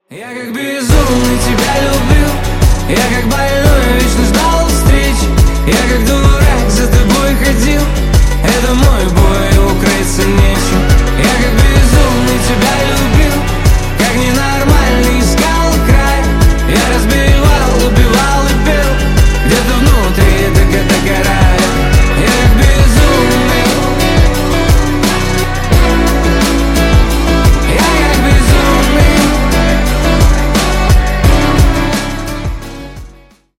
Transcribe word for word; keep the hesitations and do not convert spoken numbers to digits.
Я как безумный тебя люблю, я как больной вечно ждал встречи, я как дурак за тобой ходил, это мой бой, укрыться нечем. Я как безумный тебя люблю.